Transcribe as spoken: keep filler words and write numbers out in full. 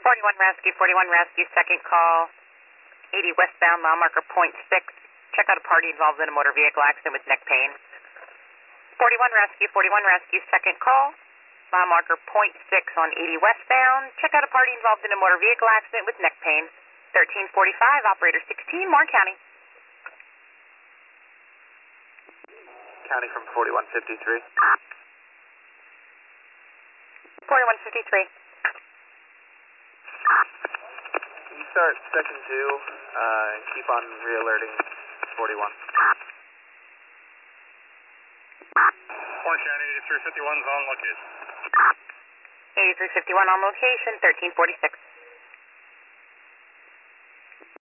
forty-one Rescue, forty-one Rescue, second call, eighty westbound, mile marker point six. Check out a party involved in a motor vehicle accident with neck pain. forty-one Rescue, forty-one Rescue, second call, mile marker point six on eighty westbound. Check out a party involved in a motor vehicle accident with neck pain. thirteen forty-five, operator sixteen, Warren County. County from forty-one fifty-three. forty-one fifty-three. You start section two uh, and keep on re-alerting forty-one. Warren County, eighty-three fifty-one is on location. eighty-three fifty-one on location, thirteen forty-six.